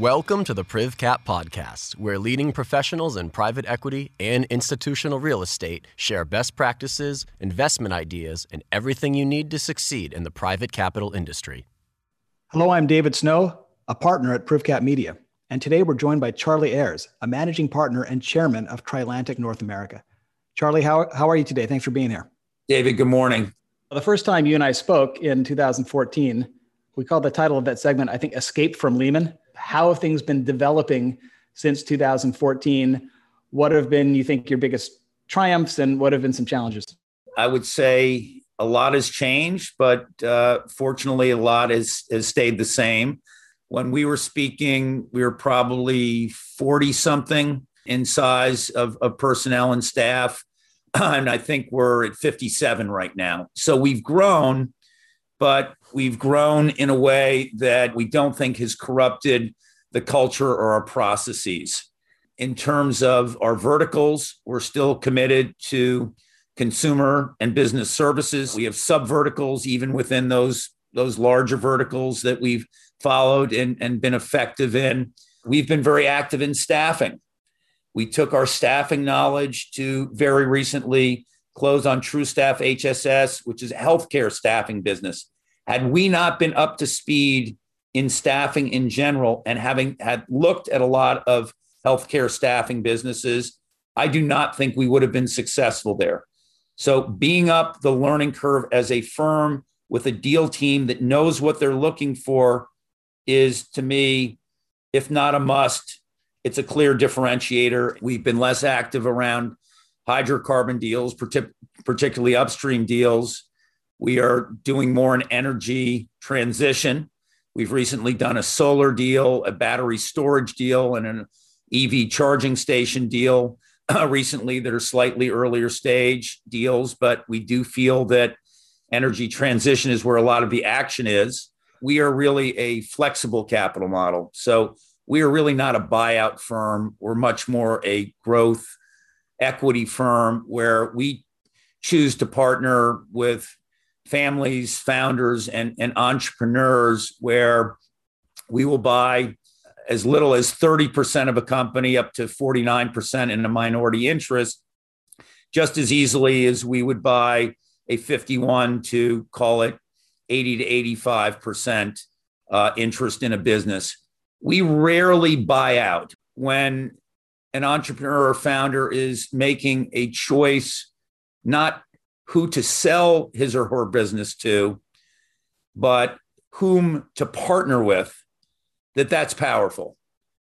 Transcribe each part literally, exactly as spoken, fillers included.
Welcome to the PrivCap Podcast, where leading professionals in private equity and institutional real estate share best practices, investment ideas, and everything you need to succeed in the private capital industry. Hello, I'm David Snow, a partner at PrivCap Media, and today we're joined by Charlie Ayers, a managing partner and chairman of Trilantic North America. Charlie, how, how are you today? Thanks for being here. David, good morning. The first time you and I spoke in two thousand fourteen, we called the title of that segment, I think, Escape from Lehman. How have things been developing since two thousand fourteen? What have been, you think, your biggest triumphs, and what have been some challenges? I would say a lot has changed, but uh, fortunately, a lot has, has stayed the same. When we were speaking, we were probably forty-something in size of, of personnel and staff, and I think we're at fifty-seven right now. So we've grown, but we've grown in a way that we don't think has corrupted the culture or our processes. In terms of our verticals, we're still committed to consumer and business services. We have sub-verticals even within those, those larger verticals that we've followed and, and been effective in. We've been very active in staffing. We took our staffing knowledge to very recently close on TrueStaff H S S, which is a healthcare staffing business. Had we not been up to speed in staffing in general and having had looked at a lot of healthcare staffing businesses, I do not think we would have been successful there. So being up the learning curve as a firm with a deal team that knows what they're looking for is, to me, if not a must, it's a clear differentiator. We've been less active around hydrocarbon deals, partic- particularly upstream deals. We are doing more in energy transition. We've recently done a solar deal, a battery storage deal, and an E V charging station deal uh, recently that are slightly earlier stage deals, but we do feel that energy transition is where a lot of the action is. We are really a flexible capital model. So we are really not a buyout firm. We're much more a growth equity firm where we choose to partner with families, founders, and, and entrepreneurs, where we will buy as little as thirty percent of a company up to forty-nine percent in a minority interest, just as easily as we would buy a fifty-one to call it eighty to eighty-five percent uh, interest in a business. We rarely buy out. When an entrepreneur or founder is making a choice, not who to sell his or her business to, but whom to partner with, that that's powerful.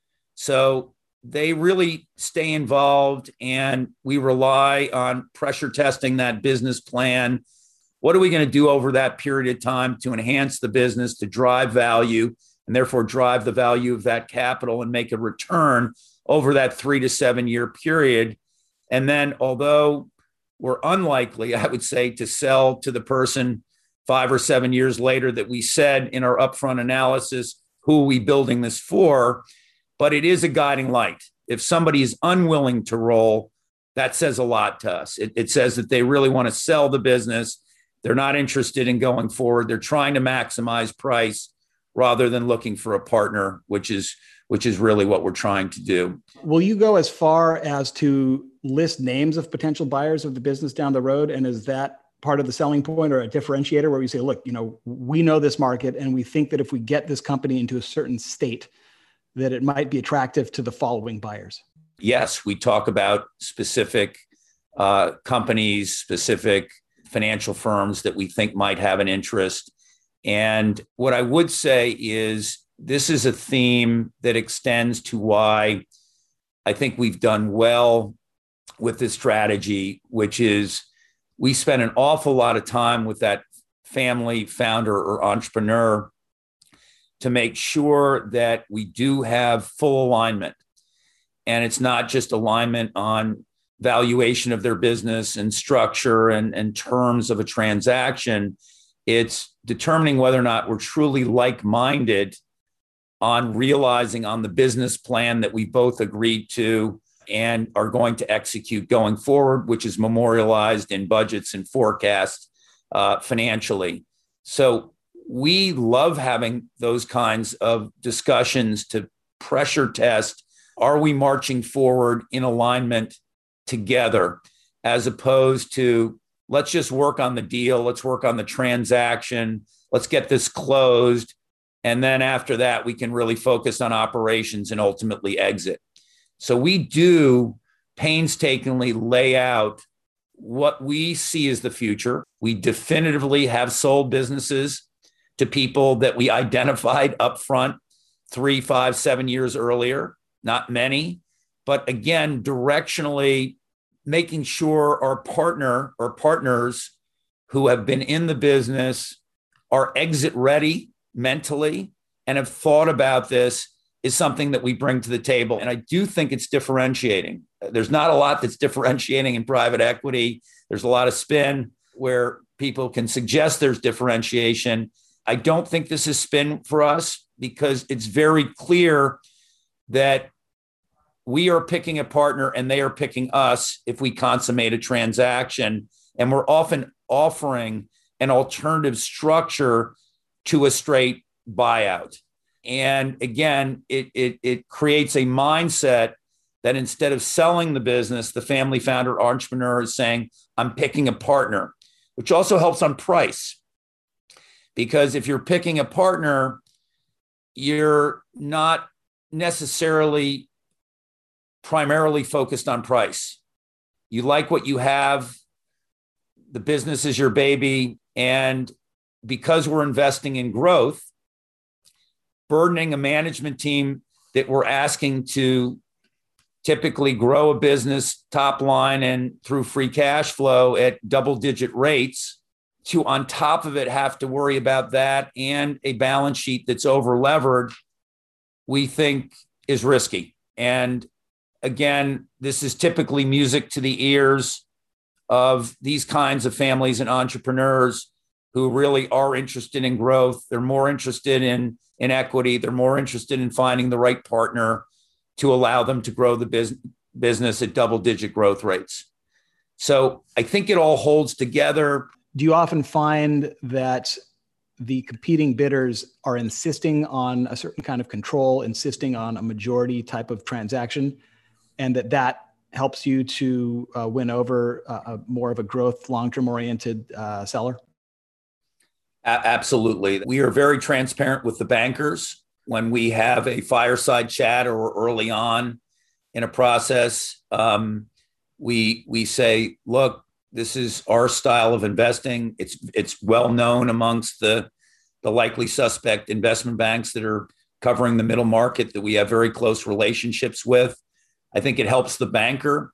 So they really stay involved, and we rely on pressure testing that business plan. What are we going to do over that period of time to enhance the business, to drive value, and therefore drive the value of that capital and make a return over that three to seven year period? And then, although we're unlikely, I would say, to sell to the person five or seven years later that we said in our upfront analysis, who are we building this for? But it is a guiding light. If somebody is unwilling to roll, that says a lot to us. It, it says that they really want to sell the business. They're not interested in going forward. They're trying to maximize price rather than looking for a partner, which is which is really what we're trying to do. Will you go as far as to list names of potential buyers of the business down the road? And is that part of the selling point or a differentiator where we say, look, you know, we know this market and we think that if we get this company into a certain state, that it might be attractive to the following buyers? Yes, we talk about specific uh, companies, specific financial firms that we think might have an interest. And what I would say is this is a theme that extends to why I think we've done well with this strategy, which is we spend an awful lot of time with that family founder or entrepreneur to make sure that we do have full alignment. And it's not just alignment on valuation of their business and structure and, and terms of a transaction. It's determining whether or not we're truly like-minded on realizing on the business plan that we both agreed to and are going to execute going forward, which is memorialized in budgets and forecasts uh, financially. So we love having those kinds of discussions to pressure test. Are we marching forward in alignment together, as opposed to let's just work on the deal, let's work on the transaction, let's get this closed, and then after that, we can really focus on operations and ultimately exit. So we do painstakingly lay out what we see as the future. We definitively have sold businesses to people that we identified up front three, five, seven years earlier. Not many, but again, directionally making sure our partner or partners who have been in the business are exit ready mentally and have thought about this is something that we bring to the table. And I do think it's differentiating. There's not a lot that's differentiating in private equity. There's a lot of spin where people can suggest there's differentiation. I don't think this is spin for us because it's very clear that we are picking a partner and they are picking us if we consummate a transaction. And we're often offering an alternative structure to a straight buyout. And again, it, it, it creates a mindset that instead of selling the business, the family founder entrepreneur is saying, I'm picking a partner, which also helps on price. Because if you're picking a partner, you're not necessarily primarily focused on price. You like what you have. The business is your baby. And because we're investing in growth, burdening a management team that we're asking to typically grow a business top line and through free cash flow at double digit rates, to on top of it have to worry about that and a balance sheet that's over levered, we think is risky. And again, this is typically music to the ears of these kinds of families and entrepreneurs who really are interested in growth. They're more interested in, in equity. They're more interested in finding the right partner to allow them to grow the bus- business at double-digit growth rates. So I think it all holds together. Do you often find that the competing bidders are insisting on a certain kind of control, insisting on a majority type of transaction, and that that helps you to uh, win over a, a more of a growth, long-term oriented uh, seller? A- absolutely. We are very transparent with the bankers when we have a fireside chat or early on in a process. Um, we we say, look, this is our style of investing. It's it's well known amongst the the likely suspect investment banks that are covering the middle market that we have very close relationships with. I think it helps the banker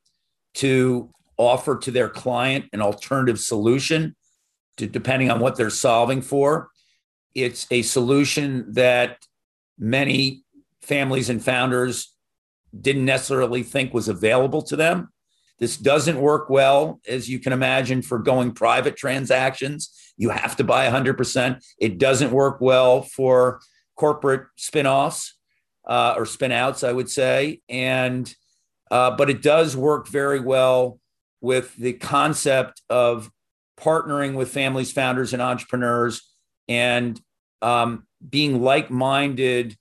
to offer to their client an alternative solution to depending on what they're solving for. It's a solution that many families and founders didn't necessarily think was available to them. This doesn't work well, as you can imagine, for going private transactions. You have to buy one hundred percent. It doesn't work well for corporate spinoffs uh, or spinouts, I would say. And uh, but it does work very well with the concept of partnering with families, founders, and entrepreneurs, and um, being like-minded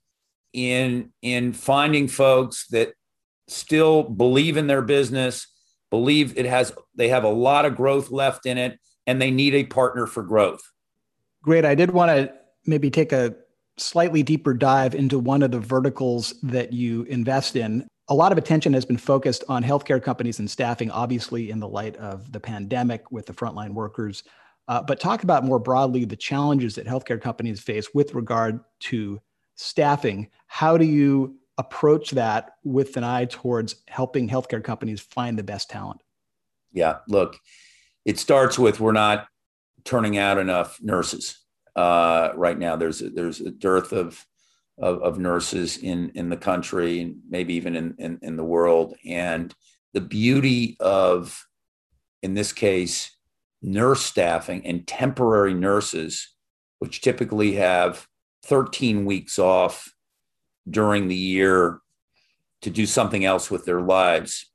in in finding folks that still believe in their business, believe it has they have a lot of growth left in it, and they need a partner for growth. Great. I did want to maybe take a slightly deeper dive into one of the verticals that you invest in. A lot of attention has been focused on healthcare companies and staffing, obviously in the light of the pandemic with the frontline workers. Uh, but talk about more broadly the challenges that healthcare companies face with regard to staffing. How do you approach that with an eye towards helping healthcare companies find the best talent? Yeah, look, it starts with we're not turning out enough nurses uh, right now. There's a, there's a dearth of, of of nurses in in the country and maybe even in, in in the world. And the beauty of, in this case, nurse staffing and temporary nurses, which typically have thirteen weeks off during the year to do something else with their lives.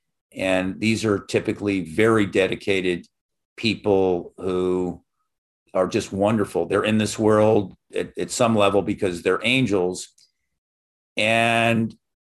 And these are typically very dedicated people who are just wonderful. They're in this world at, at some level because they're angels. And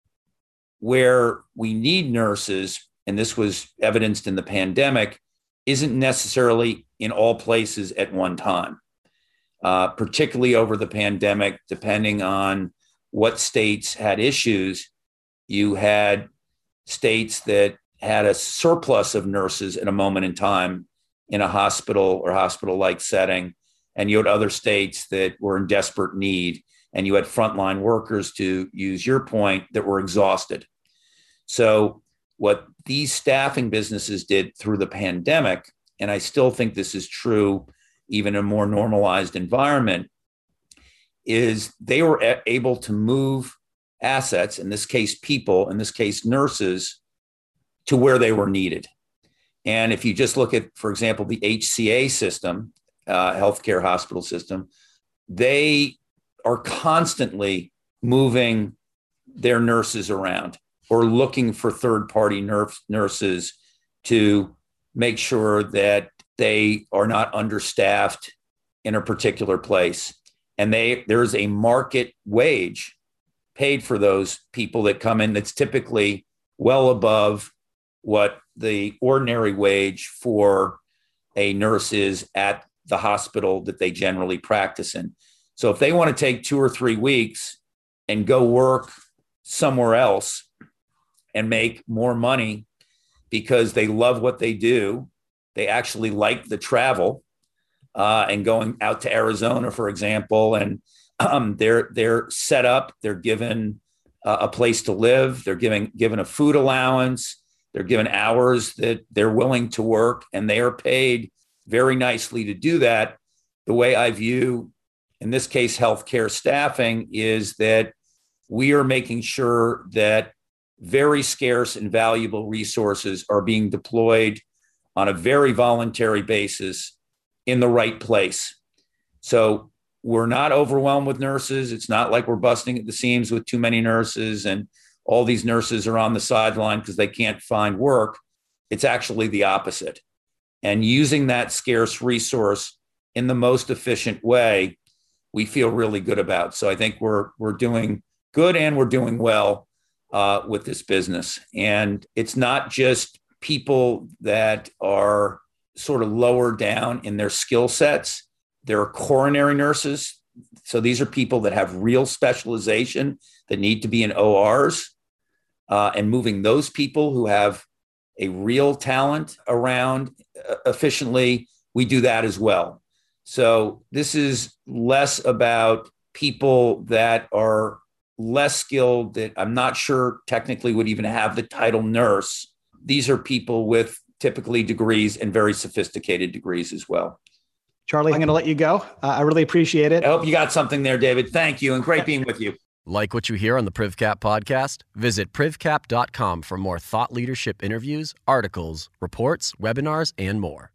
where we need nurses, and this was evidenced in the pandemic, isn't necessarily in all places at one time, uh, particularly over the pandemic, depending on what states had issues. You had states that had a surplus of nurses at a moment in time in a hospital or hospital-like setting, and you had other states that were in desperate need, and you had frontline workers, to use your point, that were exhausted. So what these staffing businesses did through the pandemic, and I still think this is true even in a more normalized environment, is they were a- able to move assets, in this case people, in this case nurses, to where they were needed. And if you just look at, for example, the H C A system, uh, healthcare hospital system, they are constantly moving their nurses around or looking for third-party nurse, nurses to make sure that they are not understaffed in a particular place. And they there's a market wage paid for those people that come in that's typically well above what the ordinary wage for a nurse is at the hospital that they generally practice in. So if they want to take two or three weeks and go work somewhere else and make more money because they love what they do, they actually like the travel uh, and going out to Arizona, for example, and um, they're they're set up, they're given uh, a place to live, they're given given a food allowance, they're given hours that they're willing to work, and they are paid very nicely to do that. The way I view, in this case, healthcare staffing, is that we are making sure that very scarce and valuable resources are being deployed on a very voluntary basis in the right place. So we're not overwhelmed with nurses. It's not like we're busting at the seams with too many nurses and all these nurses are on the sideline because they can't find work. It's actually the opposite. And using that scarce resource in the most efficient way, we feel really good about. So I think we're we're doing good and we're doing well uh, with this business. And it's not just people that are sort of lower down in their skill sets. There are coronary nurses. So these are people that have real specialization that need to be in O Rs, uh, and moving those people who have a real talent around uh, efficiently, we do that as well. So this is less about people that are less skilled, that I'm not sure technically would even have the title nurse. These are people with typically degrees and very sophisticated degrees as well. Charlie, I'm going to let you go. Uh, I really appreciate it. I hope you got something there, David. Thank you, and great being with you. Like what you hear on the PrivCap podcast? Visit priv cap dot com for more thought leadership interviews, articles, reports, webinars, and more.